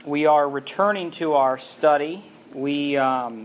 We are returning to our study. We're out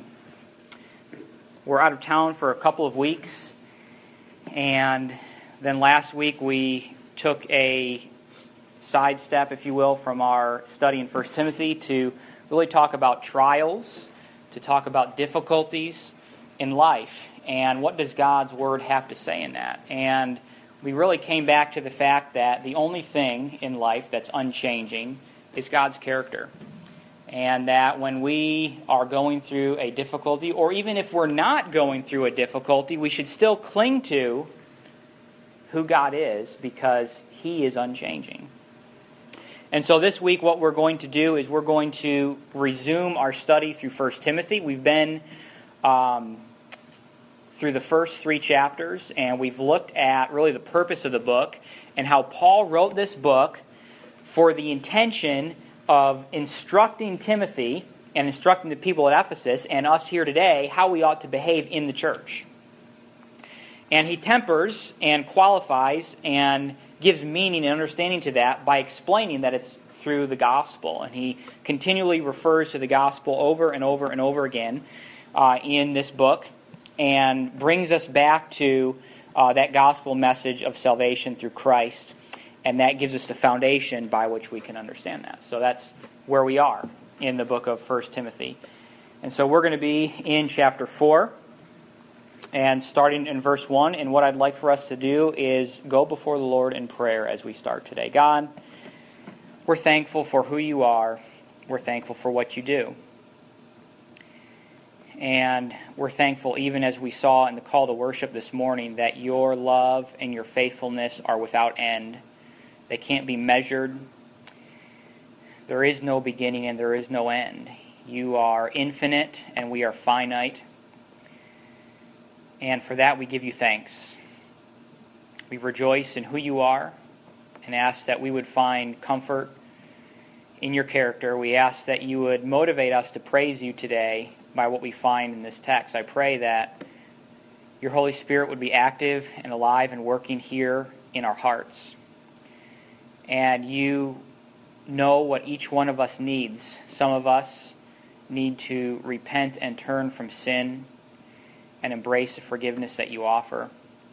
of town for a couple of weeks, and then last week we took a sidestep, if you will, from our study in 1 Timothy to really talk about trials, to talk about difficulties in life, and what does God's Word have to say in that. And we really came back to the fact that the only thing in life that's unchanging is God's character. And that when we are going through a difficulty, or even if we're not going through a difficulty, we should still cling to who God is, because He is unchanging. And so this week what we're going to do is we're going to resume our study through 1 Timothy. We've been through the first 3 chapters, and we've looked at really the purpose of the book and how Paul wrote this book for the intention of instructing Timothy and instructing the people at Ephesus and us here today how we ought to behave in the church. And he tempers and qualifies and gives meaning and understanding to that by explaining that it's through the gospel. And he continually refers to the gospel over and over and over again in this book, and brings us back to that gospel message of salvation through Christ. And that gives us the foundation by which we can understand that. So that's where we are in the book of 1 Timothy. And so we're going to be in chapter 4, and starting in verse 1. And what I'd like for us to do is go before the Lord in prayer as we start today. God, we're thankful for who you are. We're thankful for what you do. And we're thankful, even as we saw in the call to worship this morning, that your love and your faithfulness are without end. They can't be measured. There is no beginning and there is no end. You are infinite and we are finite. And for that we give you thanks. We rejoice in who you are and ask that we would find comfort in your character. We ask that you would motivate us to praise you today by what we find in this text. I pray that your Holy Spirit would be active and alive and working here in our hearts. And you know what each one of us needs. Some of us need to repent and turn from sin and embrace the forgiveness that you offer.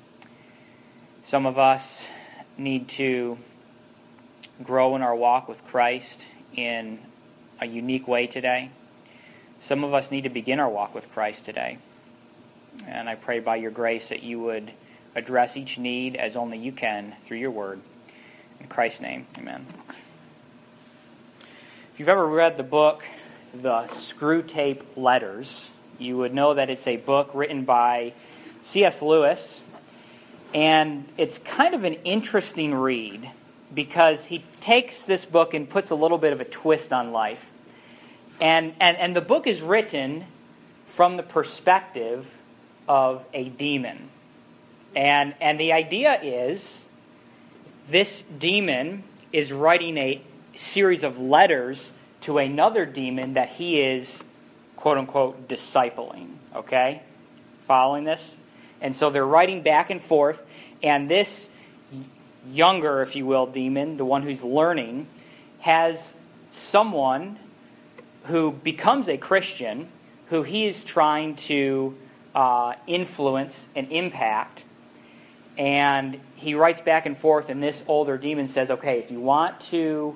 Some of us need to grow in our walk with Christ in a unique way today. Some of us need to begin our walk with Christ today. And I pray by your grace that you would address each need as only you can through your word. In Christ's name, amen. If you've ever read the book, The Screwtape Letters, you would know that it's a book written by C.S. Lewis. And it's kind of an interesting read because he takes this book and puts a little bit of a twist on life. And the book is written from the perspective of a demon. And the idea is this demon is writing a series of letters to another demon that he is, quote-unquote, discipling. Okay? Following this? And so they're writing back and forth, and this younger, if you will, demon, the one who's learning, has someone who becomes a Christian, who he is trying to influence and impact. And he writes back and forth, and this older demon says, okay, if you want to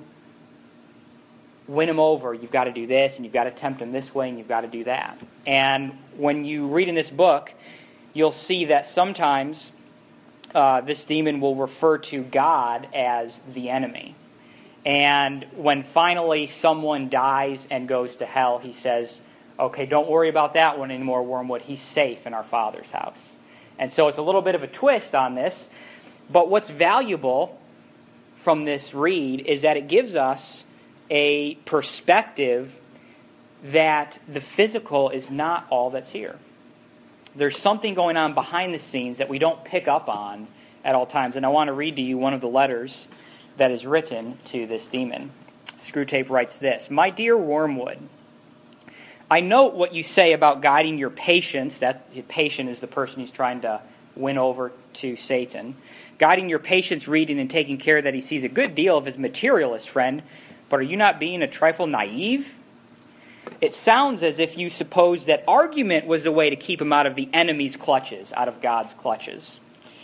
win him over, you've got to do this, and you've got to tempt him this way, and you've got to do that. And when you read in this book, you'll see that sometimes this demon will refer to God as the enemy. And when finally someone dies and goes to hell, he says, okay, don't worry about that one anymore, Wormwood. He's safe in our Father's house. And so it's a little bit of a twist on this. But what's valuable from this read is that it gives us a perspective that the physical is not all that's here. There's something going on behind the scenes that we don't pick up on at all times. And I want to read to you one of the letters that is written to this demon. Screwtape writes this: My dear Wormwood, I note what you say about guiding your patients. That patient is the person he's trying to win over to Satan. Guiding your patient's reading and taking care that he sees a good deal of his materialist friend But are you not being a trifle naive? It sounds as if you suppose that argument was the way to keep him out of the enemy's clutches, out of God's clutches.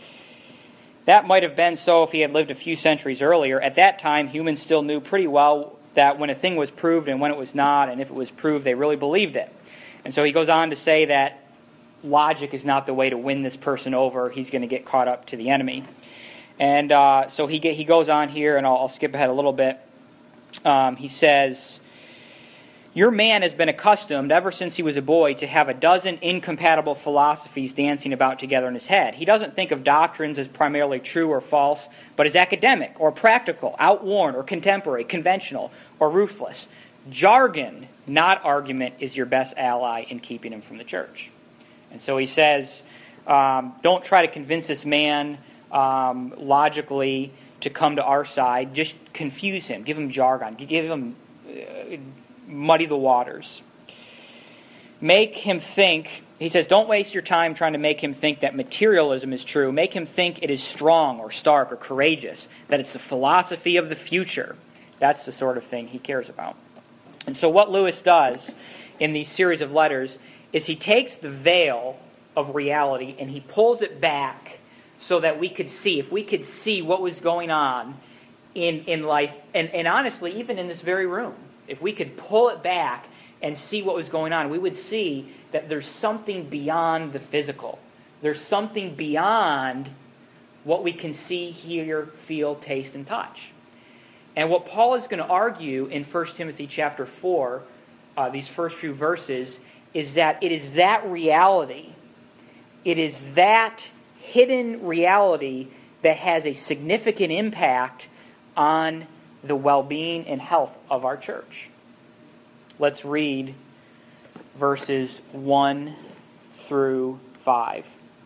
That might have been so if he had lived a few centuries earlier. At that time, humans still knew pretty well that when a thing was proved and when it was not, and if it was proved, they really believed it. And so he goes on to say that logic is not the way to win this person over. He's going to get caught up to the enemy. And so he goes on here, and I'll skip ahead a little bit. He says, your man has been accustomed ever since he was a boy to have a dozen incompatible philosophies dancing about together in his head. He doesn't think of doctrines as primarily true or false, but as academic or practical, outworn or contemporary, conventional or ruthless. Jargon, not argument, is your best ally in keeping him from the church. And so he says, don't try to convince this man logically to come to our side. Just confuse him. Give him jargon. Give him muddy the waters. Make him think, he says, don't waste your time trying to make him think that materialism is true. Make him think it is strong or stark or courageous, that it's the philosophy of the future. That's the sort of thing he cares about. And so what Lewis does in these series of letters is he takes the veil of reality and he pulls it back so that we could see, if we could see what was going on in life, and honestly, even in this very room, if we could pull it back and see what was going on, we would see that there's something beyond the physical. There's something beyond what we can see, hear, feel, taste, and touch. And what Paul is going to argue in 1 Timothy chapter 4, these first few verses, is that it is that reality, it is that hidden reality that has a significant impact on the well-being and health of our church. Let's read verses 1 through 5.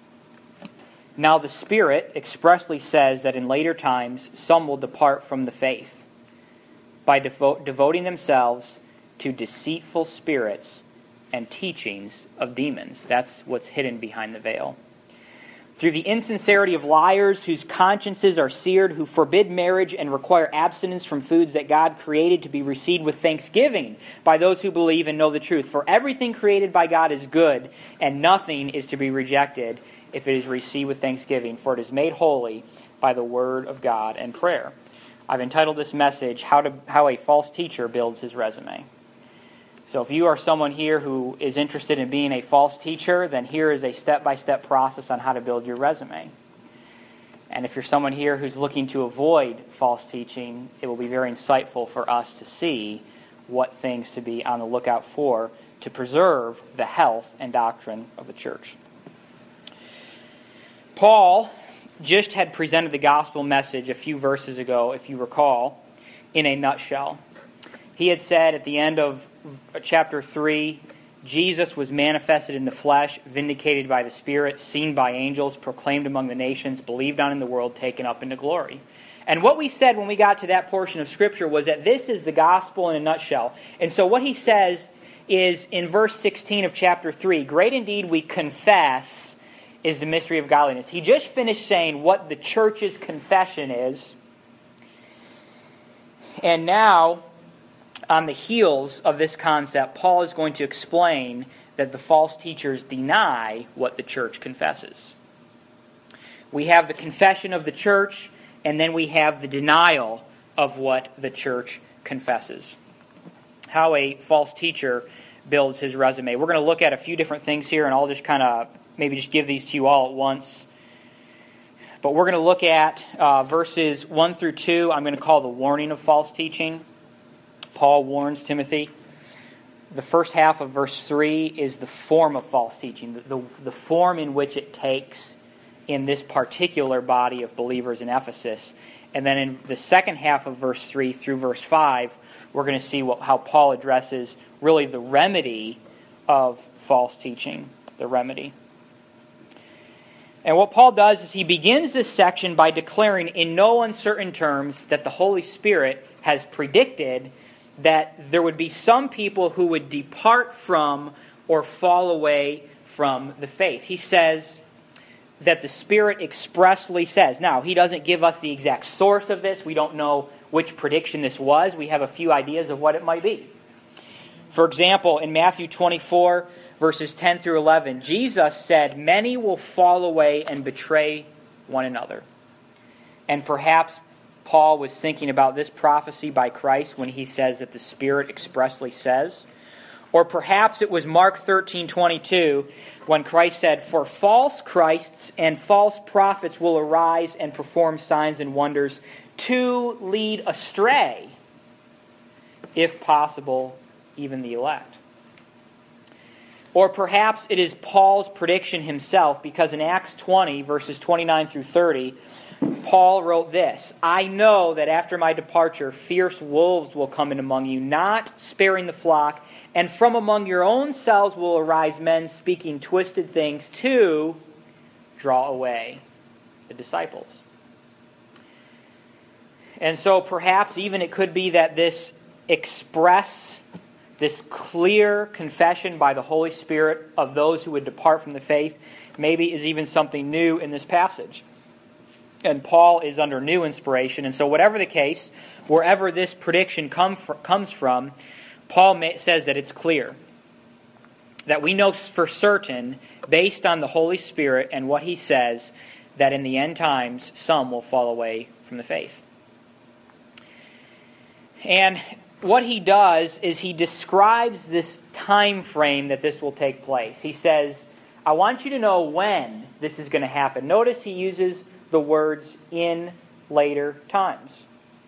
Now the Spirit expressly says that in later times some will depart from the faith by devoting themselves to deceitful spirits and teachings of demons. That's what's hidden behind the veil. Through the insincerity of liars whose consciences are seared, who forbid marriage and require abstinence from foods that God created to be received with thanksgiving by those who believe and know the truth. For everything created by God is good, and nothing is to be rejected if it is received with thanksgiving, for it is made holy by the word of God and prayer. I've entitled this message, How a False Teacher Builds His Resume. So if you are someone here who is interested in being a false teacher, then here is a step-by-step process on how to build your resume. And if you're someone here who's looking to avoid false teaching, it will be very insightful for us to see what things to be on the lookout for to preserve the health and doctrine of the church. Paul just had presented the gospel message a few verses ago, if you recall, in a nutshell. He had said at the end of chapter 3, Jesus was manifested in the flesh, vindicated by the Spirit, seen by angels, proclaimed among the nations, believed on in the world, taken up into glory. And what we said when we got to that portion of Scripture was that this is the gospel in a nutshell. And so what he says is in verse 16 of chapter 3, great indeed we confess is the mystery of godliness. He just finished saying what the church's confession is. And now, on the heels of this concept, Paul is going to explain that the false teachers deny what the church confesses. We have the confession of the church, and then we have the denial of what the church confesses. How a false teacher builds his resume. We're going to look at a few different things here, and I'll just kind of maybe just give these to you all at once. But we're going to look at verses 1 through 2. I'm going to call the warning of false teaching. Paul warns Timothy. The first half of verse 3 is the form of false teaching, the form in which it takes in this particular body of believers in Ephesus. And then in the second half of verse 3 through verse 5, we're going to see how Paul addresses really the remedy of false teaching, the remedy. And what Paul does is he begins this section by declaring in no uncertain terms that the Holy Spirit has predicted that there would be some people who would depart from or fall away from the faith. He says that the Spirit expressly says. Now, he doesn't give us the exact source of this. We don't know which prediction this was, we have a few ideas of what it might be. For example, in Matthew 24, verses 10 through 11, Jesus said, "Many will fall away and betray one another." And perhaps Paul was thinking about this prophecy by Christ when he says that the Spirit expressly says. Or perhaps it was Mark 13:22 when Christ said, "For false Christs and false prophets will arise and perform signs and wonders to lead astray, if possible, even the elect." Or perhaps it is Paul's prediction himself, because in Acts 20, verses 29 through 30, Paul wrote this, "I know that after my departure, fierce wolves will come in among you, not sparing the flock, and from among your own selves will arise men speaking twisted things to draw away the disciples." And so perhaps even it could be that this clear confession by the Holy Spirit of those who would depart from the faith maybe is even something new in this passage. And Paul is under new inspiration. And so whatever the case, wherever this prediction comes from, Paul says that it's clear. That we know for certain, based on the Holy Spirit and what he says, that in the end times, some will fall away from the faith. And what he does is he describes this time frame that this will take place. He says, I want you to know when this is going to happen. Notice he uses the words "in later times."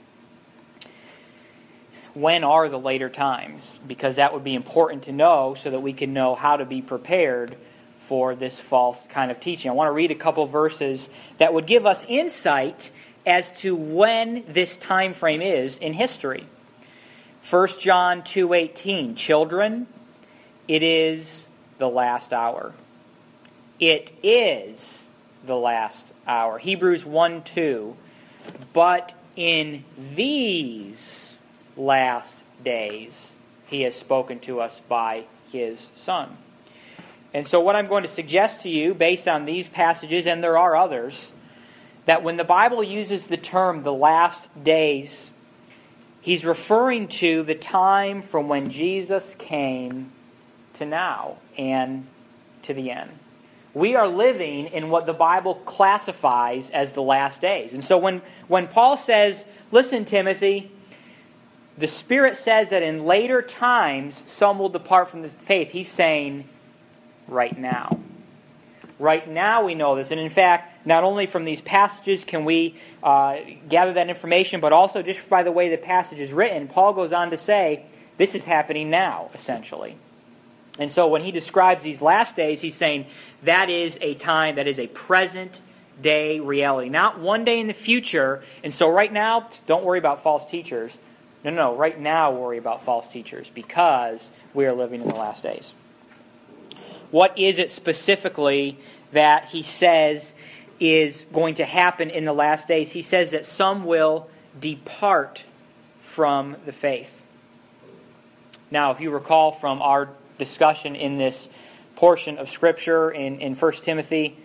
When are the later times? Because that would be important to know so that we can know how to be prepared for this false kind of teaching. I want to read a couple verses that would give us insight as to when this time frame is in history. 1 John 2:18, "Children, it is the last hour." It is the last hour. Hebrews 1:2, "But in these last days he has spoken to us by his Son." And so what I'm going to suggest to you, based on these passages, and there are others, that when the Bible uses the term "the last days," he's referring to the time from when Jesus came to now and to the end. We are living in what the Bible classifies as the last days. And so when Paul says, "Listen, Timothy, the Spirit says that in later times some will depart from the faith," he's saying right now. Right now we know this. And in fact, not only from these passages can we gather that information, but also just by the way the passage is written, Paul goes on to say, this is happening now, essentially. And so when he describes these last days, he's saying that is a time, that is a present day reality. Not one day in the future. And so right now, don't worry about false teachers. No. Right now worry about false teachers because we are living in the last days. What is it specifically that he says is going to happen in the last days? He says that some will depart from the faith. Now, if you recall from our discussion in this portion of Scripture in 1 Timothy,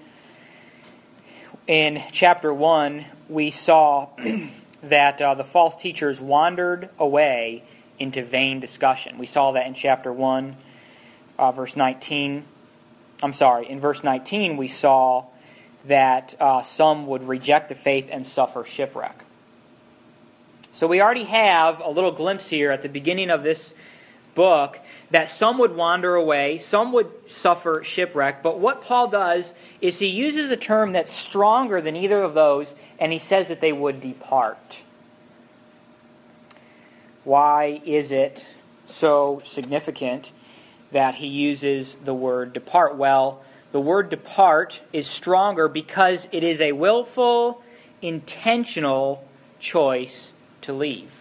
in chapter 1, we saw that the false teachers wandered away into vain discussion. We saw that in chapter 1, verse 19. In verse 19 we saw that some would reject the faith and suffer shipwreck. So we already have a little glimpse here at the beginning of this book that some would wander away, some would suffer shipwreck, but what Paul does is he uses a term that's stronger than either of those, and he says that they would depart. Why is it so significant that he uses the word depart? Well, the word depart is stronger because it is a willful, intentional choice to leave.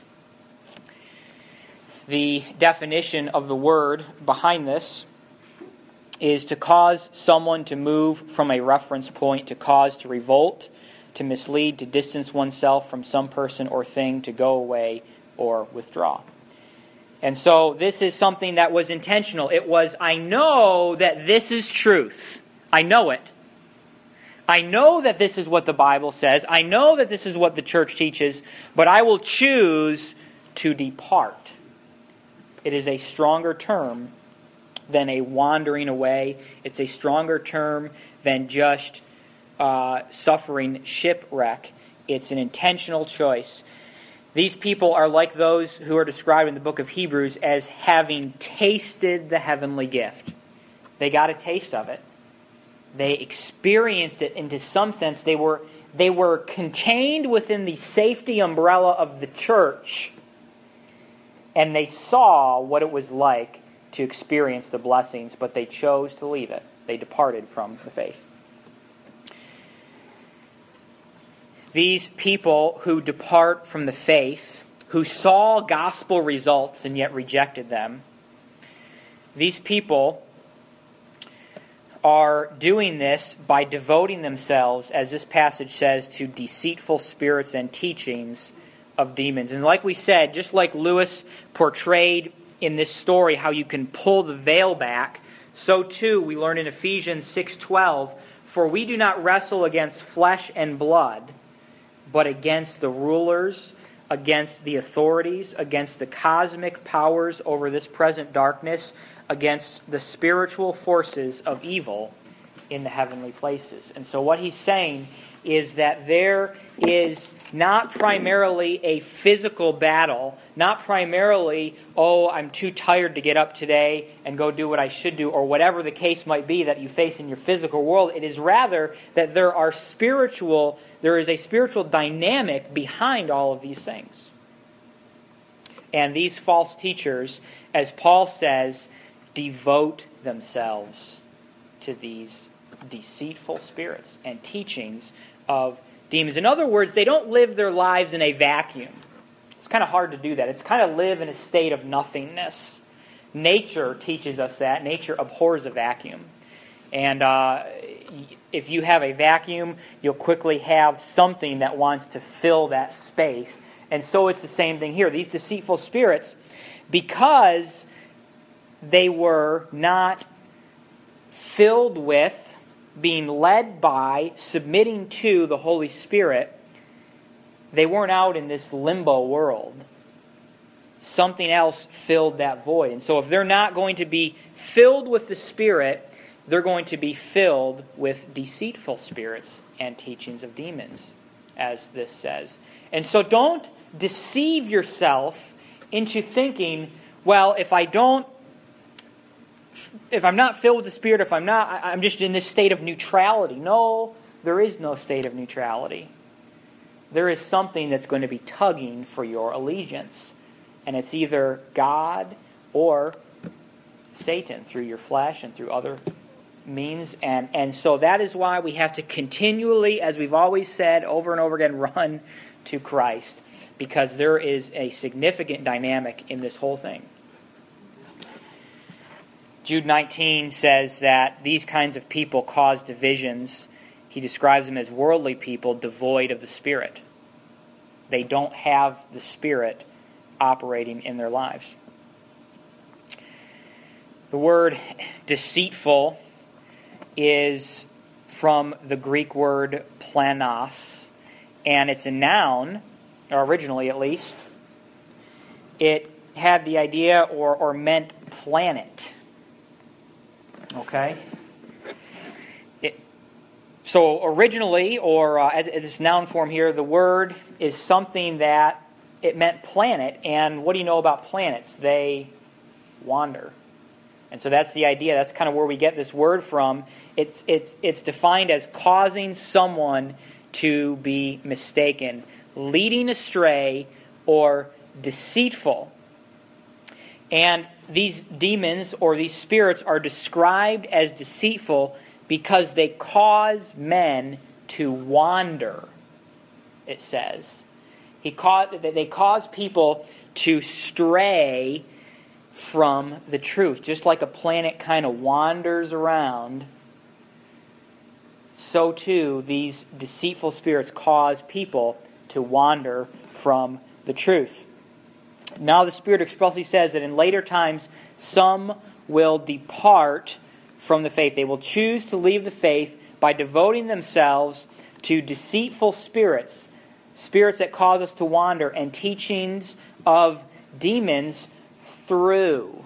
The definition of the word behind this is to cause someone to move from a reference point, to cause to revolt, to mislead, to distance oneself from some person or thing, to go away or withdraw. And so this is something that was intentional. It was, I know that this is truth. I know it. I know that this is what the Bible says. I know that this is what the church teaches, but I will choose to depart. It is a stronger term than a wandering away. It's a stronger term than just suffering shipwreck. It's an intentional choice. These people are like those who are described in the book of Hebrews as having tasted the heavenly gift. They got a taste of it. They experienced it, and to some sense they were contained within the safety umbrella of the church, and they saw what it was like to experience the blessings, but they chose to leave it. They departed from the faith. These people who depart from the faith, who saw gospel results and yet rejected them, these people are doing this by devoting themselves, as this passage says, to deceitful spirits and teachings of demons. And like we said, just like Lewis portrayed in this story how you can pull the veil back, so too we learn in Ephesians 6:12, "For we do not wrestle against flesh and blood, but against the rulers, against the authorities, against the cosmic powers over this present darkness, against the spiritual forces of evil in the heavenly places." And so what he's saying is that there is not primarily a physical battle, not primarily, I'm too tired to get up today and go do what I should do, or whatever the case might be that you face in your physical world. It is rather that there is a spiritual dynamic behind all of these things. And these false teachers, as Paul says, devote themselves to these deceitful spirits and teachings of demons. In other words, they don't live their lives in a vacuum. It's kind of hard to do that. It's kind of live in a state of nothingness. Nature teaches us that. Nature abhors a vacuum. And if you have a vacuum, you'll quickly have something that wants to fill that space. And so it's the same thing here. These deceitful spirits, because they were not filled with, being led by, submitting to the Holy Spirit, they weren't out in this limbo world. Something else filled that void. And so if they're not going to be filled with the Spirit, they're going to be filled with deceitful spirits and teachings of demons, as this says. And so don't deceive yourself into thinking, well, if I'm not filled with the Spirit, I'm just in this state of neutrality. No, there is no state of neutrality. There is something that's going to be tugging for your allegiance. And it's either God or Satan through your flesh and through other means. And so that is why we have to continually, as we've always said over and over again, run to Christ. Because there is a significant dynamic in this whole thing. Jude 19 says that these kinds of people cause divisions. He describes them as worldly people devoid of the Spirit. They don't have the Spirit operating in their lives. The word deceitful is from the Greek word planos, and it's a noun, or originally at least. It had the idea or meant planet. Okay? So originally, or as its noun form here, the word is something that it meant planet. And what do you know about planets? They wander. And so that's the idea. That's kind of where we get this word from. It's defined as causing someone to be mistaken, leading astray, or deceitful. And these demons or these spirits are described as deceitful because they cause men to wander, it says. They cause people to stray from the truth. Just like a planet kind of wanders around, so too these deceitful spirits cause people to wander from the truth. Now the Spirit expressly says that in later times some will depart from the faith. They will choose to leave the faith, by devoting themselves to deceitful spirits, spirits that cause us to wander, and teachings of demons through.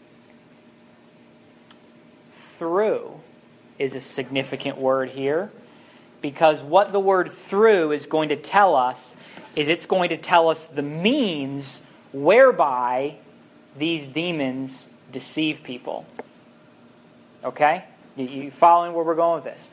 Through is a significant word here, because what the word through is going to tell us is it's going to tell us the means whereby these demons deceive people. Okay? You following where we're going with this?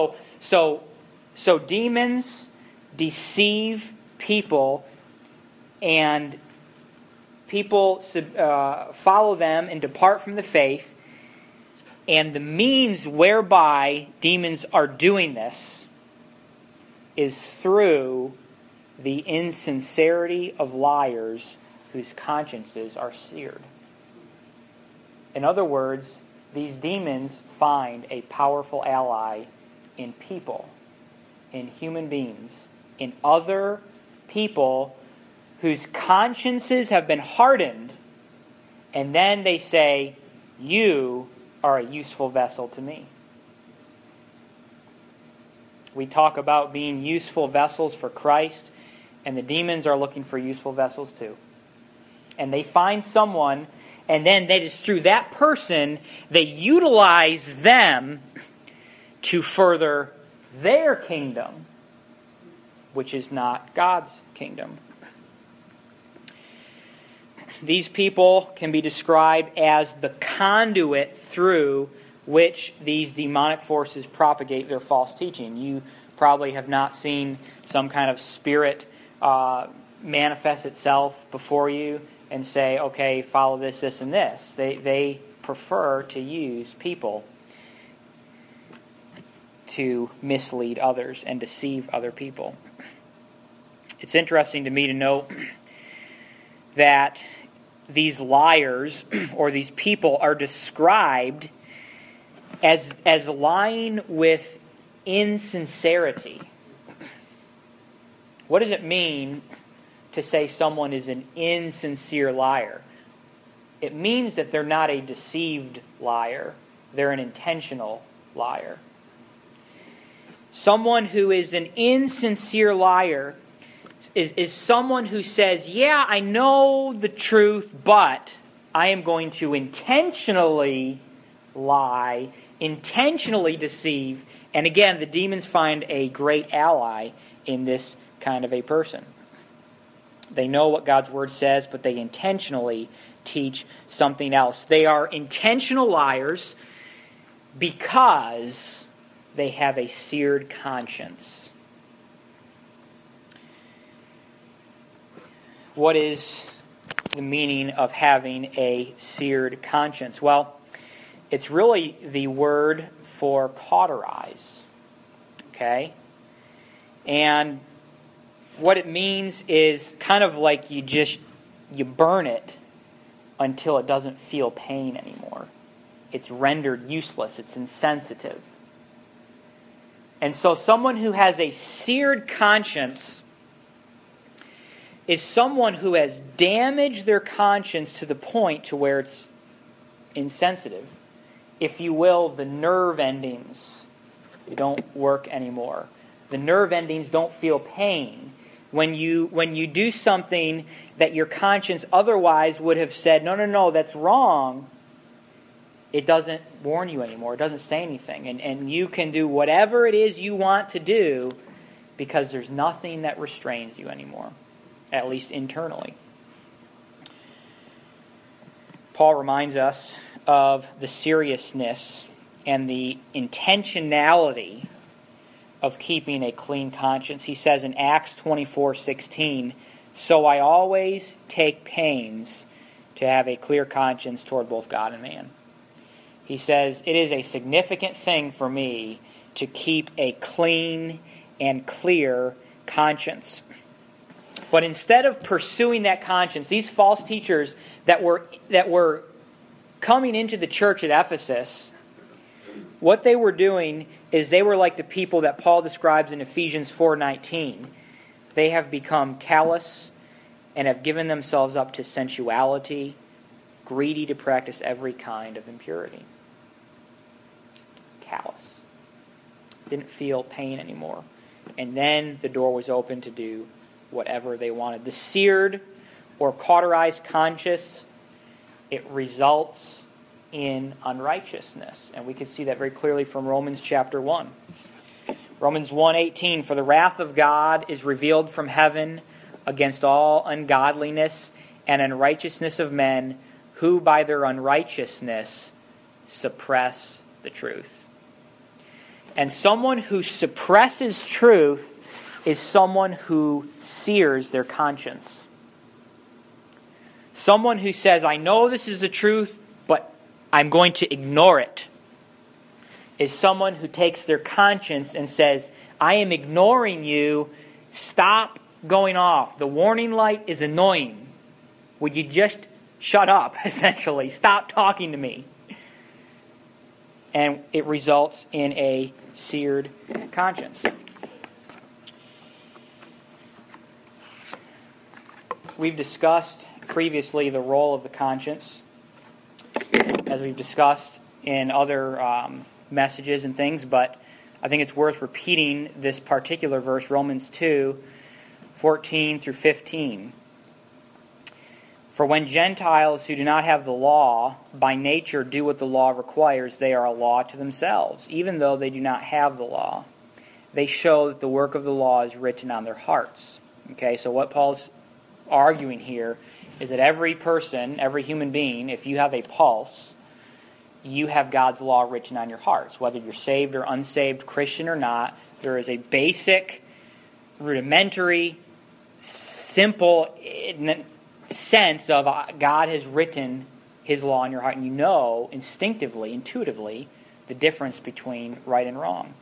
So demons deceive people, and people follow them and depart from the faith. And the means whereby demons are doing this is through the insincerity of liars whose consciences are seared. In other words, these demons find a powerful ally in people, in human beings, in other people whose consciences have been hardened, and then they say, "You are a useful vessel to me." We talk about being useful vessels for Christ, and the demons are looking for useful vessels too. And they find someone, and then that is through that person, they utilize them to further their kingdom, which is not God's kingdom. These people can be described as the conduit through which these demonic forces propagate their false teaching. You probably have not seen some kind of spirit manifest itself before you and say, okay, follow this, this, and this. They prefer to use people to mislead others and deceive other people. It's interesting to me to note that these liars or these people are described as lying with insincerity. What does it mean to say someone is an insincere liar? It means that they're not a deceived liar. They're an intentional liar. Someone who is an insincere liar is someone who says, yeah, I know the truth, but I am going to intentionally lie, intentionally deceive. And again, the demons find a great ally in this kind of a person. They know what God's Word says, but they intentionally teach something else. They are intentional liars because they have a seared conscience. What is the meaning of having a seared conscience? Well, it's really the word for cauterize. Okay? And what it means is kind of like you burn it until it doesn't feel pain anymore. It's rendered useless. It's insensitive. And so someone who has a seared conscience is someone who has damaged their conscience to the point to where it's insensitive. If you will, the nerve endings don't work anymore. The nerve endings don't feel pain. When you do something that your conscience otherwise would have said, no, that's wrong, it doesn't warn you anymore. It doesn't say anything. And you can do whatever it is you want to do because there's nothing that restrains you anymore, at least internally. Paul reminds us of the seriousness and the intentionality of keeping a clean conscience. He says in Acts 24:16, "So I always take pains to have a clear conscience toward both God and man." He says, it is a significant thing for me to keep a clean and clear conscience. But instead of pursuing that conscience, these false teachers that were coming into the church at Ephesus, what they were doing is they were like the people that Paul describes in Ephesians 4:19. They have become callous and have given themselves up to sensuality, greedy to practice every kind of impurity. Callous. didn't feel pain anymore. And then the door was open to do whatever they wanted. The seared or cauterized conscience, it results in unrighteousness. And we can see that very clearly from Romans chapter 1. Romans 1:18, for the wrath of God is revealed from heaven against all ungodliness and unrighteousness of men who by their unrighteousness suppress the truth. And someone who suppresses truth is someone who sears their conscience. Someone who says, I know this is the truth, but I'm going to ignore it, is someone who takes their conscience and says, I am ignoring you. Stop going off. The warning light is annoying. Would you just shut up, essentially? Stop talking to me. And it results in a seared conscience. We've discussed previously the role of the conscience, as we've discussed in other messages and things, but I think it's worth repeating this particular verse, Romans 2:14 through 15. For when Gentiles who do not have the law by nature do what the law requires, they are a law to themselves, even though they do not have the law. They show that the work of the law is written on their hearts. Okay, so what Paul's arguing here is that every person, every human being, if you have a pulse, you have God's law written on your hearts. Whether you're saved or unsaved, Christian or not, there is a basic, rudimentary, simple sense of God has written His law in your heart, and you know instinctively, intuitively, the difference between right and wrong.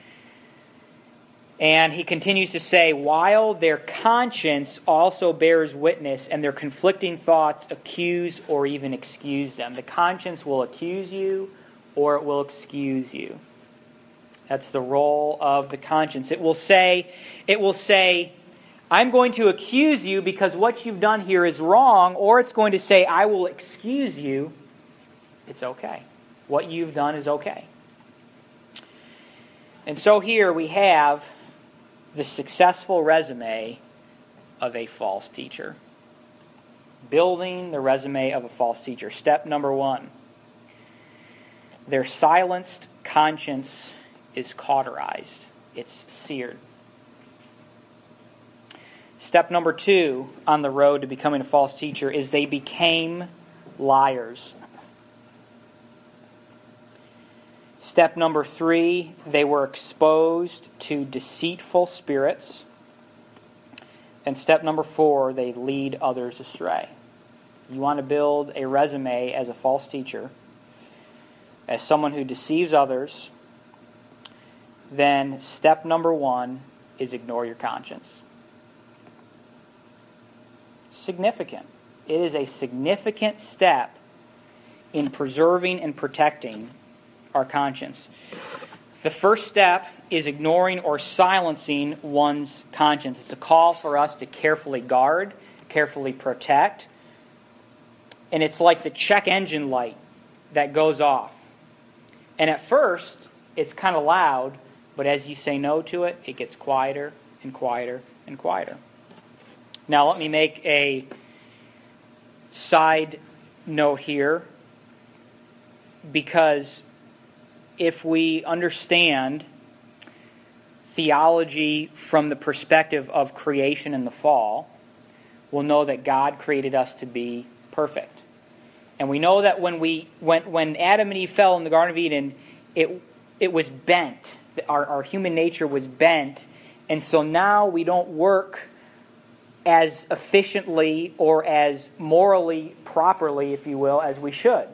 And he continues to say, while their conscience also bears witness and their conflicting thoughts accuse or even excuse them. The conscience will accuse you or it will excuse you. That's the role of the conscience. It will say, I'm going to accuse you because what you've done here is wrong, or it's going to say, I will excuse you. It's okay. What you've done is okay. And so here we have the successful resume of a false teacher. Building the resume of a false teacher. Step number 1. Their silenced conscience is cauterized. It's seared. Step number 2 on the road to becoming a false teacher is they became liars. Step number 3, they were exposed to deceitful spirits. And step number 4, they lead others astray. You want to build a resume as a false teacher, as someone who deceives others, then step number 1 is ignore your conscience. Significant. It is a significant step in preserving and protecting our conscience. The first step is ignoring or silencing one's conscience. It's a call for us to carefully guard, carefully protect. And it's like the check engine light that goes off. And at first, it's kind of loud, but as you say no to it, it gets quieter and quieter and quieter. Now, let me make a side note here, because if we understand theology from the perspective of creation and the fall, we'll know that God created us to be perfect. And we know that when Adam and Eve fell in the Garden of Eden, it was bent. Our human nature was bent. And so now we don't work as efficiently or as morally properly, if you will, as we should.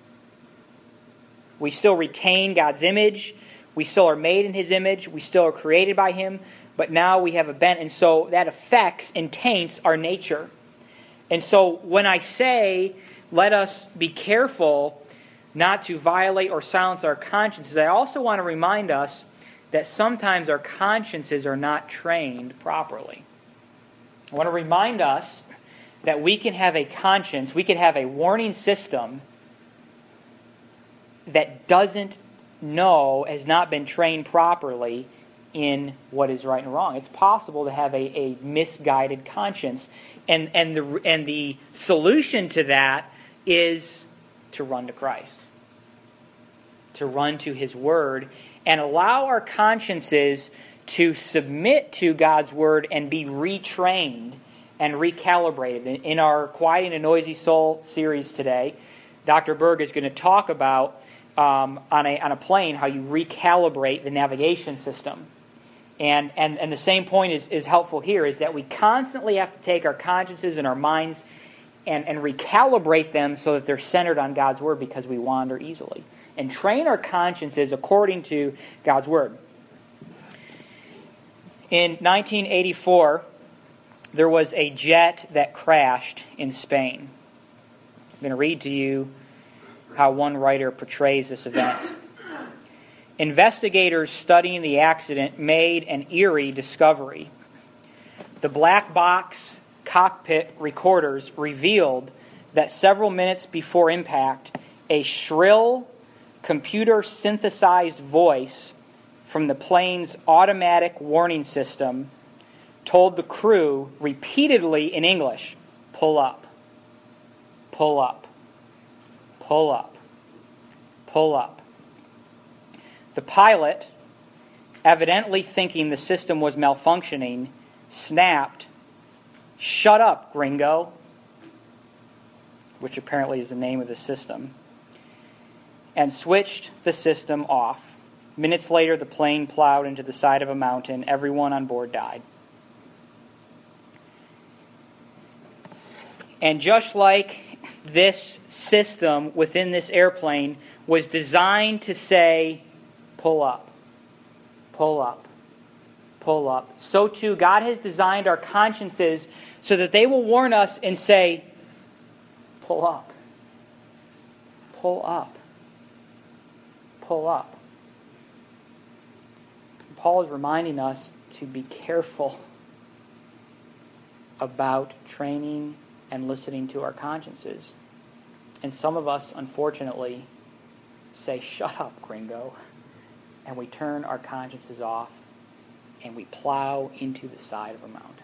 We still retain God's image. We still are made in His image. We still are created by Him. But now we have a bent. And so that affects and taints our nature. And so when I say, let us be careful not to violate or silence our consciences, I also want to remind us that sometimes our consciences are not trained properly. I want to remind us that we can have a conscience, we can have a warning system that doesn't know has not been trained properly in what is right and wrong. It's possible to have a misguided conscience. And the solution to that is to run to Christ, to run to His Word, and allow our consciences to submit to God's Word and be retrained and recalibrated. In our Quieting a Noisy Soul series today, Dr. Berg is going to talk about on a plane how you recalibrate the navigation system. And the same point is helpful here, is that we constantly have to take our consciences and our minds and recalibrate them so that they're centered on God's Word, because we wander easily. And train our consciences according to God's Word. In 1984, there was a jet that crashed in Spain. I'm going to read to you how one writer portrays this event. Investigators studying the accident made an eerie discovery. The black box cockpit recorders revealed that several minutes before impact, a shrill, computer-synthesized voice from the plane's automatic warning system told the crew repeatedly in English, "Pull up, pull up, pull up, pull up." The pilot, evidently thinking the system was malfunctioning, snapped, "Shut up, gringo," which apparently is the name of the system, and switched the system off. Minutes later, the plane plowed into the side of a mountain. Everyone on board died. And just like this system within this airplane was designed to say, "Pull up, pull up, pull up," so too God has designed our consciences so that they will warn us and say, "Pull up, pull up, pull up." Paul is reminding us to be careful about training and listening to our consciences. And some of us, unfortunately, say, "Shut up, gringo," and we turn our consciences off and we plow into the side of a mountain.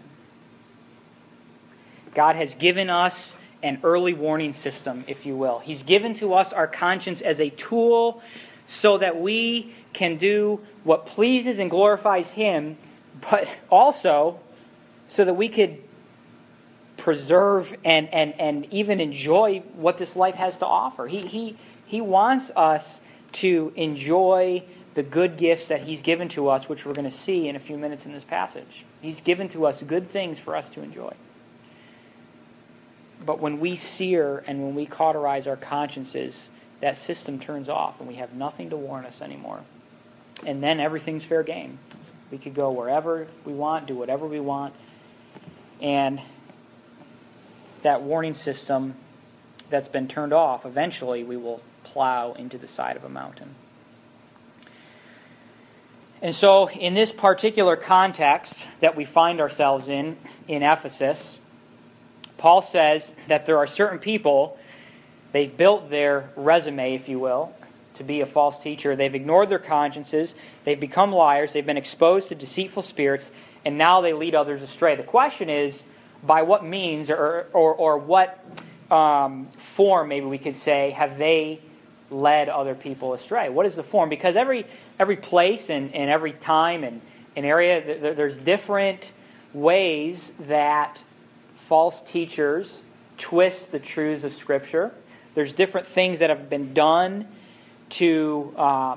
God has given us an early warning system, if you will. He's given to us our conscience as a tool so that we can do what pleases and glorifies Him, but also so that we could preserve and even enjoy what this life has to offer. He wants us to enjoy the good gifts that He's given to us, which we're going to see in a few minutes in this passage. He's given to us good things for us to enjoy. But when we sear and when we cauterize our consciences, that system turns off and we have nothing to warn us anymore. And then everything's fair game. We could go wherever we want, do whatever we want, and that warning system that's been turned off, eventually we will plow into the side of a mountain. And so, in this particular context that we find ourselves in Ephesus, Paul says that there are certain people, they've built their resume, if you will, to be a false teacher. They've ignored their consciences, they've become liars, they've been exposed to deceitful spirits, and now they lead others astray. The question is, by what means or what form, maybe we could say, have they led other people astray? What is the form? Because every place and every time and area, there's different ways that false teachers twist the truths of Scripture. There's different things that have been done to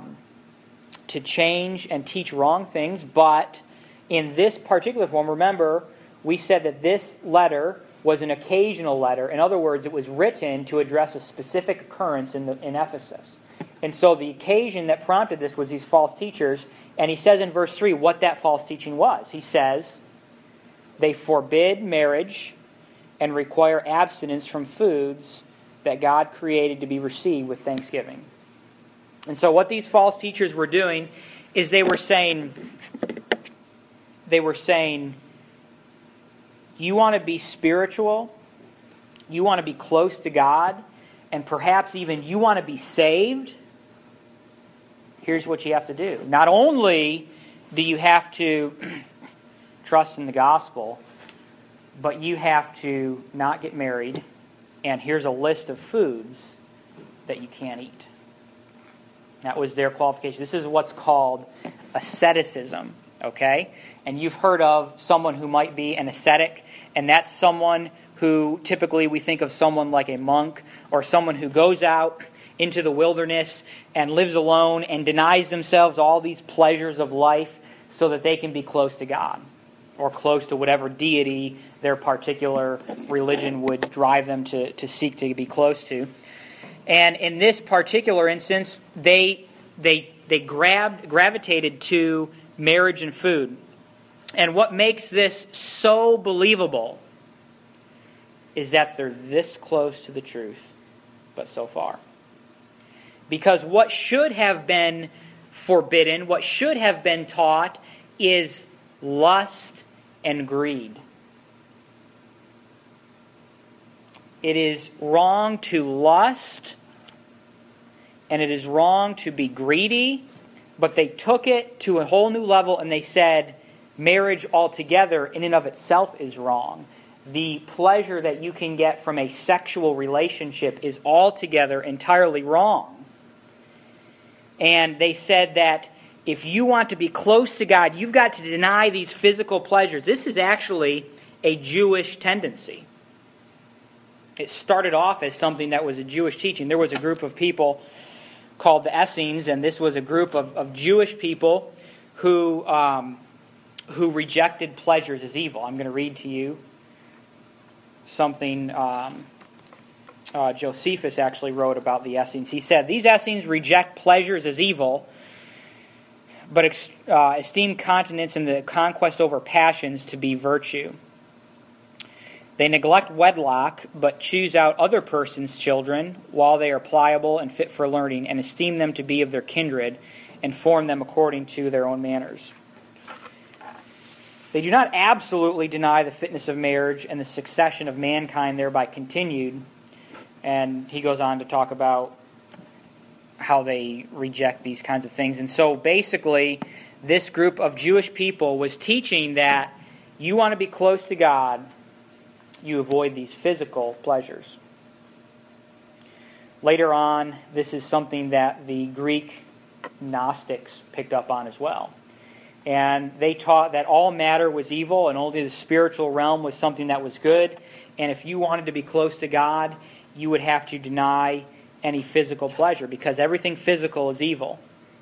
change and teach wrong things. But in this particular form, remember, we said that this letter was an occasional letter. In other words, it was written to address a specific occurrence in Ephesus. And so the occasion that prompted this was these false teachers. And he says in verse 3 what that false teaching was. He says, they forbid marriage and require abstinence from foods that God created to be received with thanksgiving. And so what these false teachers were doing is they were saying, you want to be spiritual, you want to be close to God, and perhaps even you want to be saved, here's what you have to do. Not only do you have to trust in the gospel, but you have to not get married, and here's a list of foods that you can't eat. That was their qualification. This is what's called asceticism, okay? And you've heard of someone who might be an ascetic, and that's someone who typically we think of someone like a monk or someone who goes out into the wilderness and lives alone and denies themselves all these pleasures of life so that they can be close to God or close to whatever deity their particular religion would drive them to seek to be close to. And in this particular instance, they gravitated to marriage and food. And what makes this so believable is that they're this close to the truth, but so far. Because what should have been forbidden, what should have been taught, is lust and greed. It is wrong to lust, and it is wrong to be greedy, but they took it to a whole new level and they said marriage altogether in and of itself is wrong. The pleasure that you can get from a sexual relationship is altogether entirely wrong. And they said that if you want to be close to God, you've got to deny these physical pleasures. This is actually a Jewish tendency. It started off as something that was a Jewish teaching. There was a group of people called the Essenes, and this was a group of Jewish people who rejected pleasures as evil. I'm going to read to you something Josephus actually wrote about the Essenes. He said, "These Essenes reject pleasures as evil, but esteem continence and the conquest over passions to be virtue. They neglect wedlock, but choose out other persons' children while they are pliable and fit for learning, and esteem them to be of their kindred, and form them according to their own manners. They do not absolutely deny the fitness of marriage and the succession of mankind thereby continued." And he goes on to talk about how they reject these kinds of things. And so basically, this group of Jewish people was teaching that you want to be close to God, you avoid these physical pleasures. Later on, this is something that the Greek Gnostics picked up on as well. And they taught that all matter was evil and only the spiritual realm was something that was good. And if you wanted to be close to God, you would have to deny any physical pleasure because everything physical is evil.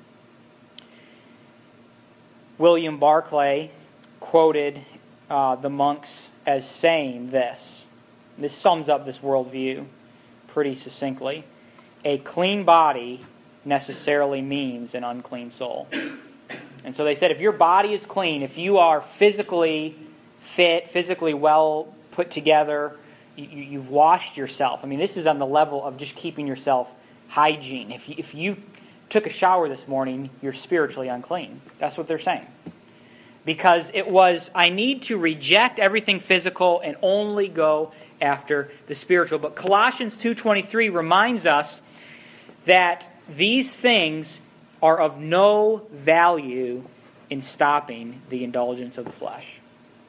William Barclay quoted the monks as saying this. This sums up this worldview pretty succinctly. A clean body necessarily means an unclean soul. And so they said if your body is clean, if you are physically fit, physically well put together, you've washed yourself. I mean, this is on the level of just keeping yourself hygiene. If you took a shower this morning, you're spiritually unclean. That's what they're saying. Because it was, I need to reject everything physical and only go after the spiritual. But Colossians 2:23 reminds us that these things are of no value in stopping the indulgence of the flesh.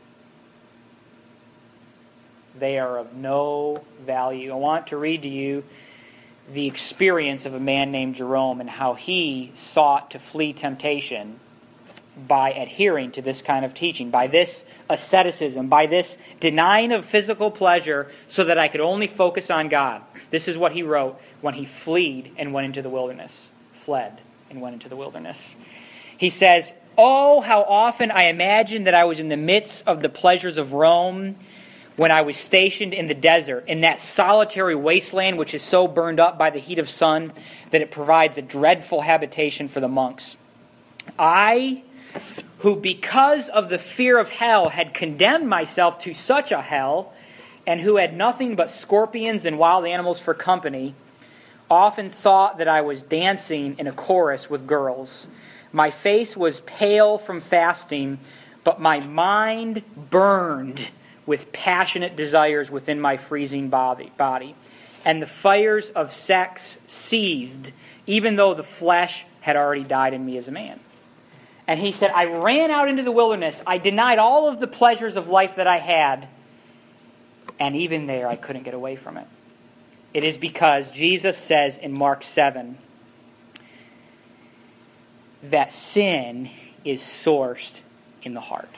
They are of no value. I want to read to you the experience of a man named Jerome and how he sought to flee temptation by adhering to this kind of teaching, by this asceticism, by this denying of physical pleasure so that I could only focus on God. This is what he wrote when he fled and went into the wilderness. Fled and went into the wilderness. He says, "Oh, how often I imagined that I was in the midst of the pleasures of Rome when I was stationed in the desert, in that solitary wasteland which is so burned up by the heat of sun that it provides a dreadful habitation for the monks. I, who because of the fear of hell had condemned myself to such a hell, and who had nothing but scorpions and wild animals for company, often thought that I was dancing in a chorus with girls. My face was pale from fasting, but my mind burned with passionate desires within my freezing body. And the fires of sex seethed, even though the flesh had already died in me as a man. And he said, I ran out into the wilderness. I denied all of the pleasures of life that I had. And even there, I couldn't get away from it. It is because Jesus says in Mark 7 that sin is sourced in the heart.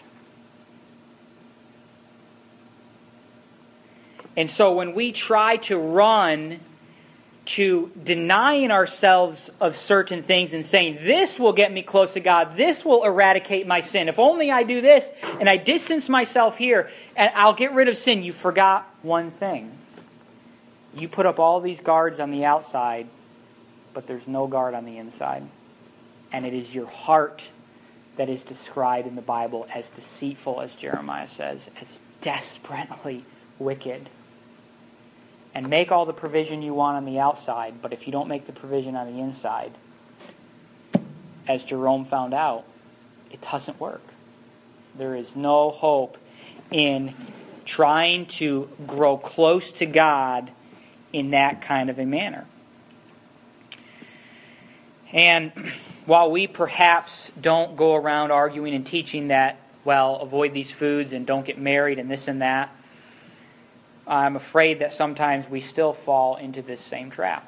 And so when we try to run to denying ourselves of certain things and saying, this will get me close to God, this will eradicate my sin. If only I do this and I distance myself here and I'll get rid of sin. You forgot one thing. You put up all these guards on the outside, but there's no guard on the inside. And it is your heart that is described in the Bible as deceitful, as Jeremiah says, as desperately wicked. And make all the provision you want on the outside, but if you don't make the provision on the inside, as Jerome found out, it doesn't work. There is no hope in trying to grow close to God in that kind of a manner. And while we perhaps don't go around arguing and teaching that, well, avoid these foods and don't get married and this and that, I'm afraid that sometimes we still fall into this same trap.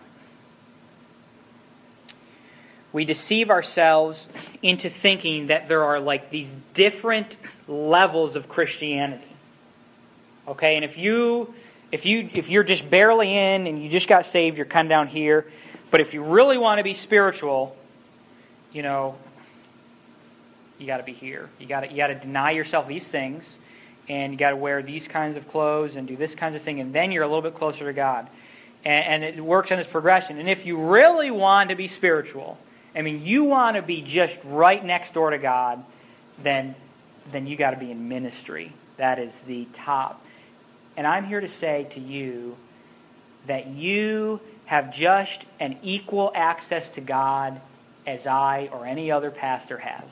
We deceive ourselves into thinking that there are like these different levels of Christianity. Okay, and if you're just barely in and you just got saved, you're kind of down here. But if you really want to be spiritual, you got to be here. You got to deny yourself these things. And you got to wear these kinds of clothes and do this kind of thing, and then you're a little bit closer to God. And it works on this progression. And if you really want to be spiritual, you want to be just right next door to God, then you got to be in ministry. That is the top. And I'm here to say to you that you have just an equal access to God as I or any other pastor has.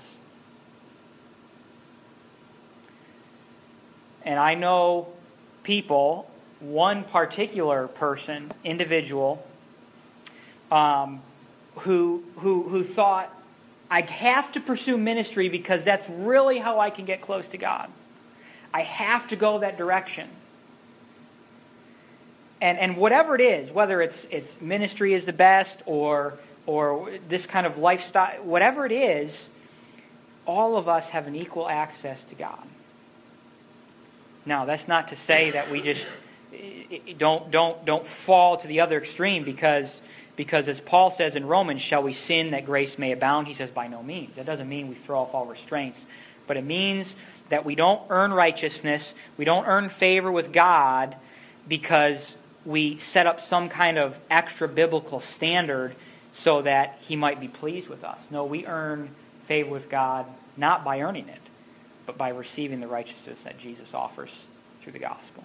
And I know people, one particular person, individual, who thought, I have to pursue ministry because that's really how I can get close to God. I have to go that direction. And whatever it is, whether it's ministry is the best or this kind of lifestyle, whatever it is, all of us have an equal access to God. Now, that's not to say that we just don't fall to the other extreme because as Paul says in Romans, shall we sin that grace may abound? He says, by no means. That doesn't mean we throw off all restraints, but it means that we don't earn righteousness, we don't earn favor with God because we set up some kind of extra biblical standard so that He might be pleased with us. No, we earn favor with God not by earning it, but by receiving the righteousness that Jesus offers through the gospel.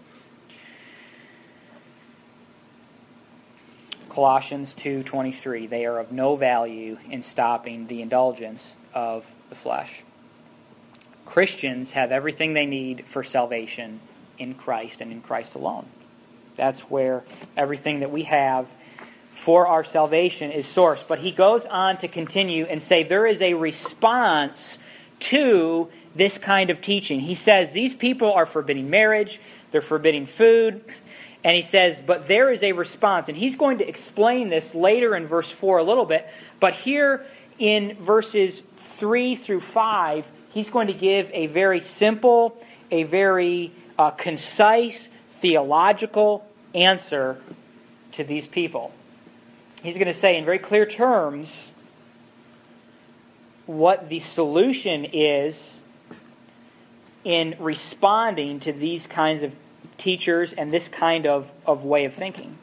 Colossians 2:23, they are of no value in stopping the indulgence of the flesh. Christians have everything they need for salvation in Christ and in Christ alone. That's where everything that we have for our salvation is sourced. But he goes on to continue and say there is a response to this kind of teaching. He says these people are forbidding marriage, they're forbidding food, and he says, but there is a response. And he's going to explain this later in verse 4 a little bit, but here in verses 3 through 5, he's going to give a very simple, a very concise, theological answer to these people. He's going to say in very clear terms what the solution is in responding to these kinds of teachers and this kind of way of thinking.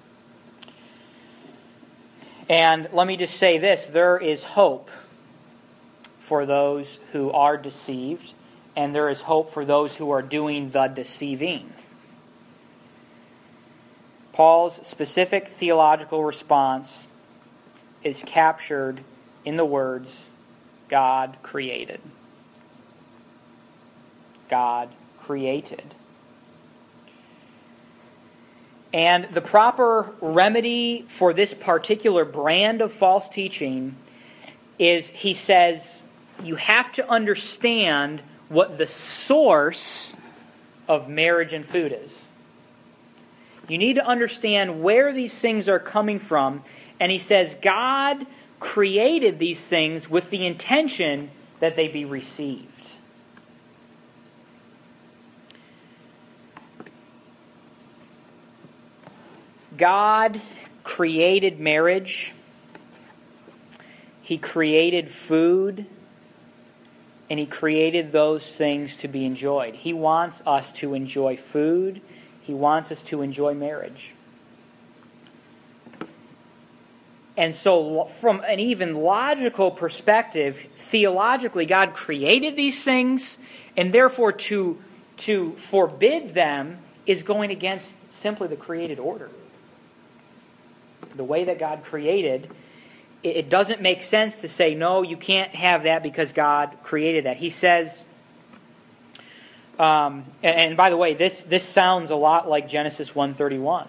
And let me just say this, there is hope for those who are deceived, and there is hope for those who are doing the deceiving. Paul's specific theological response is captured in the words, God created. God created. And the proper remedy for this particular brand of false teaching is he says you have to understand what the source of marriage and food is. You need to understand where these things are coming from. And he says God created these things with the intention that they be received. God created marriage. He created food. And He created those things to be enjoyed. He wants us to enjoy food. He wants us to enjoy marriage. And so from an even logical perspective, theologically, God created these things, and therefore to forbid them is going against simply the created order. The way that God created, it doesn't make sense to say, no, you can't have that because God created that. He says, and by the way, this sounds a lot like Genesis 1:31.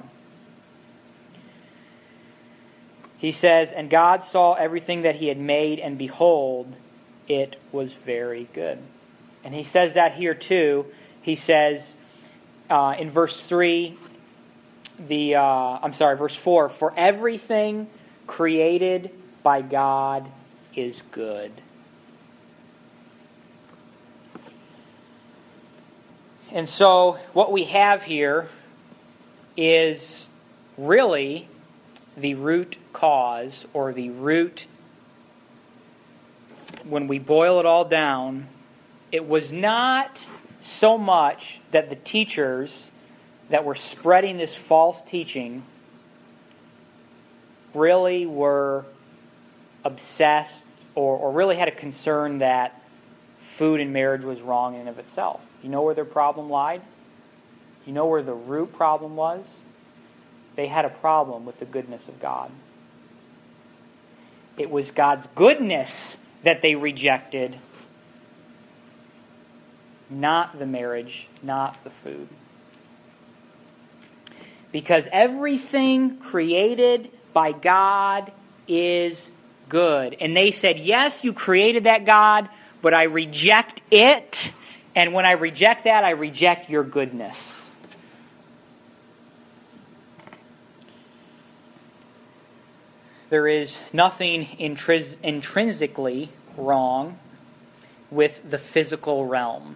He says, and God saw everything that He had made, and behold, it was very good. And He says that here too. He says in verse 3, verse 4, for everything created by God is good. And so what we have here is really the root cause, or the root, when we boil it all down, it was not so much that the teachers that were spreading this false teaching really were obsessed or really had a concern that food and marriage was wrong in and of itself. You know where their problem lied? You know where the root problem was? They had a problem with the goodness of God. It was God's goodness that they rejected, not the marriage, not the food. Because everything created by God is good. And they said, yes, you created that, God, but I reject it. And when I reject that, I reject your goodness. There is nothing intrinsically wrong with the physical realm.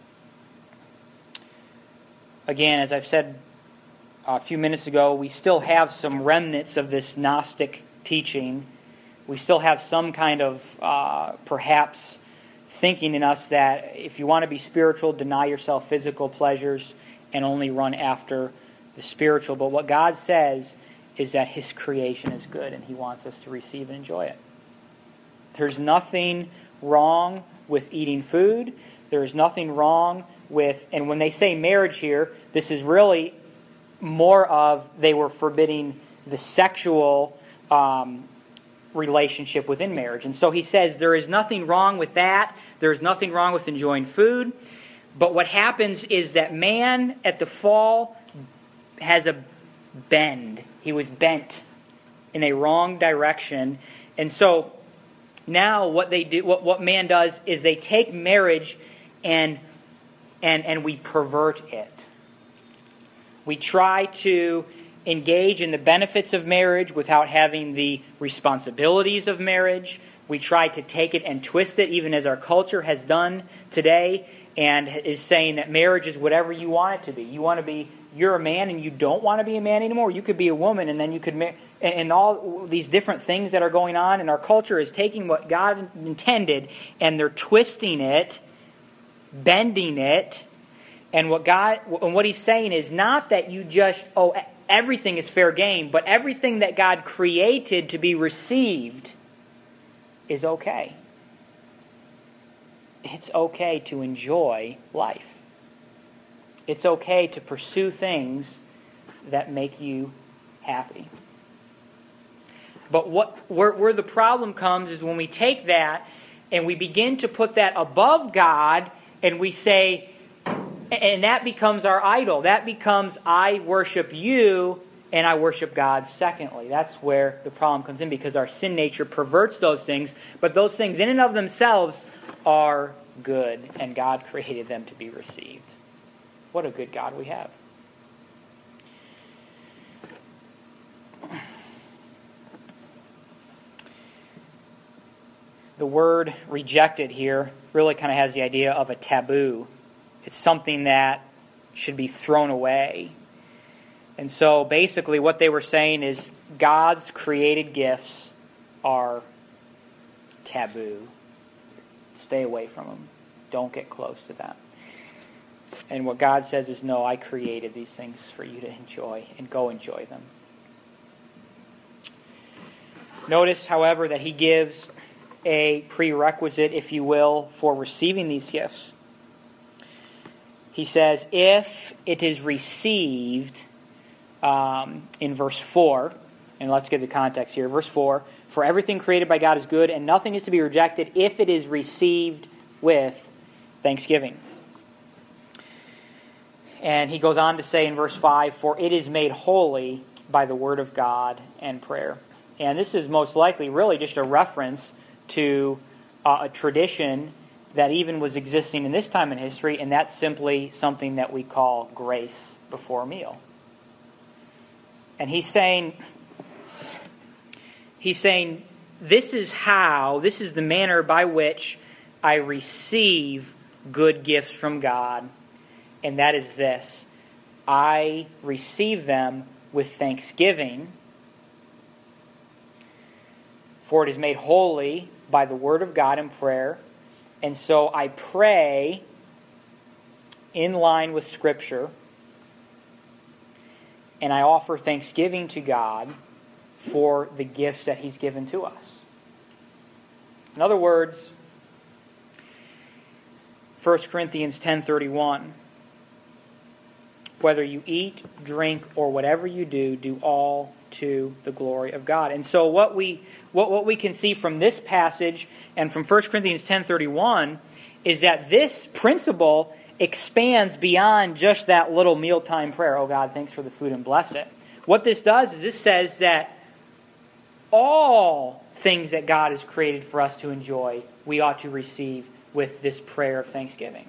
Again, as I've said a few minutes ago, we still have some remnants of this Gnostic teaching. We still have some kind of perhaps thinking in us that if you want to be spiritual, deny yourself physical pleasures and only run after the spiritual. But what God says is that His creation is good and He wants us to receive and enjoy it. There's nothing wrong with eating food. There's nothing wrong with, and when they say marriage here, this is really more of they were forbidding the sexual relationship within marriage. And so he says there is nothing wrong with that. There's nothing wrong with enjoying food. But what happens is that man at the fall has a bend. He was bent in a wrong direction. And so now what they do, what man does is they take marriage and we pervert it. We try to engage in the benefits of marriage without having the responsibilities of marriage. We try to take it and twist it, even as our culture has done today, and is saying that marriage is whatever you want it to be. You're a man and you don't want to be a man anymore. You could be a woman and then you could marry. And all these different things that are going on, and our culture is taking what God intended and they're twisting it, bending it. And what He's saying is not that you just, everything is fair game, but everything that God created to be received is okay. It's okay to enjoy life. It's okay to pursue things that make you happy. But where the problem comes is when we take that and we begin to put that above God and we say, and that becomes our idol. That becomes, I worship you and I worship God secondly. That's where the problem comes in, because our sin nature perverts those things, but those things in and of themselves are good, and God created them to be received. What a good God we have. The word rejected here really kind of has the idea of a taboo. It's something that should be thrown away. And so basically what they were saying is God's created gifts are taboo. Stay away from them. Don't get close to them. And what God says is, no, I created these things for you to enjoy, and go enjoy them. Notice, however, that he gives a prerequisite, if you will, for receiving these gifts. He says, if it is received, in verse 4, and let's get the context here. Verse 4, for everything created by God is good, and nothing is to be rejected if it is received with thanksgiving. And he goes on to say in verse 5, for it is made holy by the word of God and prayer. And this is most likely really just a reference to a tradition that even was existing in this time in history, and that's simply something that we call grace before a meal. And he's saying, this is the manner by which I receive good gifts from God, and that is this: I receive them with thanksgiving, for it is made holy by the word of God and prayer. And so I pray in line with Scripture, and I offer thanksgiving to God for the gifts that He's given to us. In other words, 1 Corinthians 10:31, whether you eat, drink, or whatever you do, do all to the glory of God. And so what we can see from this passage and from 1 Corinthians 10:31 is that this principle expands beyond just that little mealtime prayer. Oh God, thanks for the food and bless it. What this does is this says that all things that God has created for us to enjoy, we ought to receive with this prayer of thanksgiving.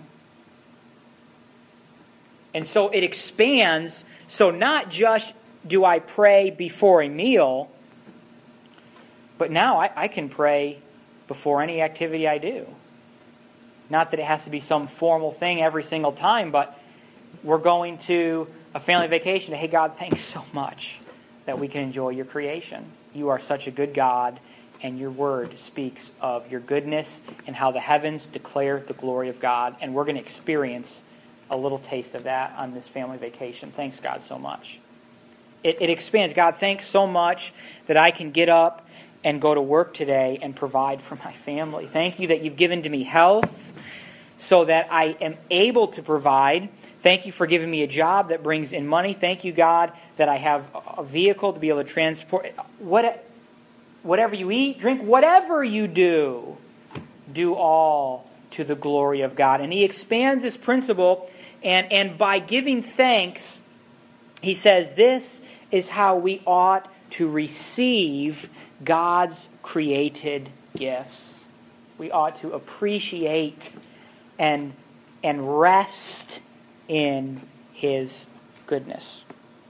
And so it expands, so not just do I pray before a meal, but now I can pray before any activity I do. Not that it has to be some formal thing every single time, but we're going to a family vacation. Hey, God, thanks so much that we can enjoy your creation. You are such a good God, and your word speaks of your goodness and how the heavens declare the glory of God. And we're going to experience a little taste of that on this family vacation. Thanks, God, so much. It expands. God, thanks so much that I can get up and go to work today and provide for my family. Thank you that you've given to me health so that I am able to provide. Thank you for giving me a job that brings in money. Thank you, God, that I have a vehicle to be able to transport. Whatever you eat, drink, whatever you do, do all to the glory of God. And he expands this principle, and by giving thanks, he says this is how we ought to receive God's created gifts. We ought to appreciate and rest in His goodness.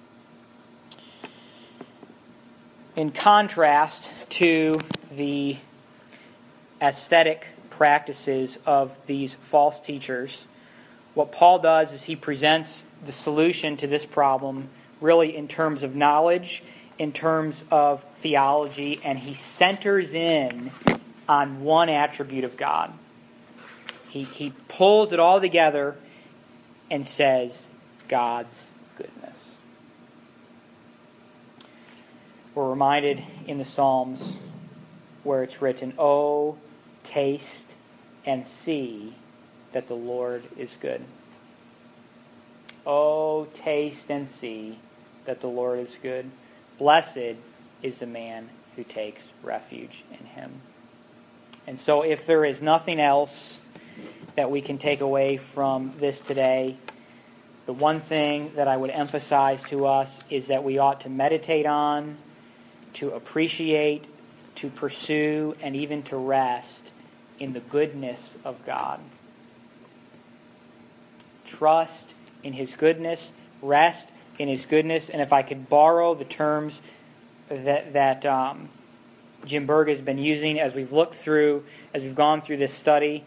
In contrast to the ascetic practices of these false teachers, what Paul does is he presents the solution to this problem really in terms of knowledge, in terms of theology, and he centers in on one attribute of God. He pulls it all together and says, God's goodness. We're reminded in the Psalms where it's written, "Oh, taste and see that the Lord is good." Oh, taste and see that the Lord is good. Blessed is the man who takes refuge in Him. And so if there is nothing else that we can take away from this today, The one thing that I would emphasize to us is that we ought to meditate on, to appreciate, to pursue, and even to rest in the goodness of God. Trust in His goodness, rest in His goodness, and if I could borrow the terms that Jim Berg has been using as we've gone through this study,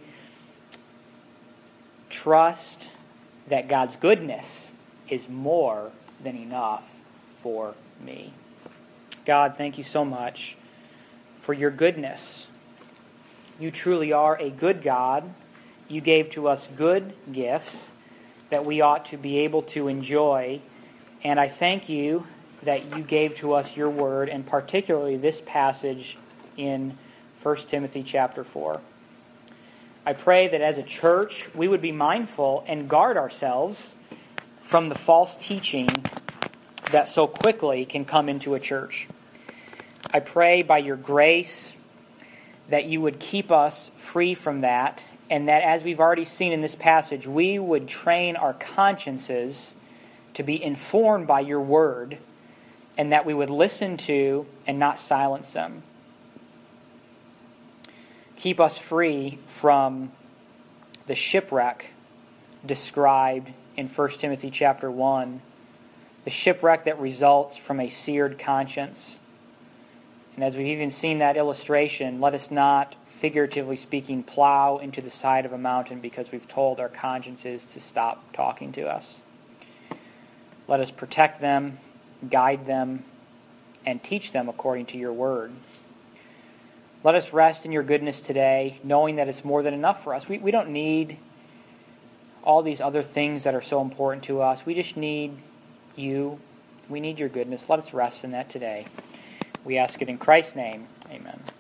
trust that God's goodness is more than enough for me. God, thank you so much for your goodness. You truly are a good God. You gave to us good gifts that we ought to be able to enjoy. And I thank you that you gave to us your word, and particularly this passage in 1 Timothy chapter 4. I pray that as a church, we would be mindful and guard ourselves from the false teaching that so quickly can come into a church. I pray by your grace that you would keep us free from that, and that as we've already seen in this passage, we would train our consciences to be informed by your word, and that we would listen to and not silence them. Keep us free from the shipwreck described in 1 Timothy chapter 1, the shipwreck that results from a seared conscience. And as we've even seen that illustration, let us not, figuratively speaking, plow into the side of a mountain because we've told our consciences to stop talking to us. Let us protect them, guide them, and teach them according to your word. Let us rest in your goodness today, knowing that it's more than enough for us. We don't need all these other things that are so important to us. We just need you. We need your goodness. Let us rest in that today. We ask it in Christ's name. Amen.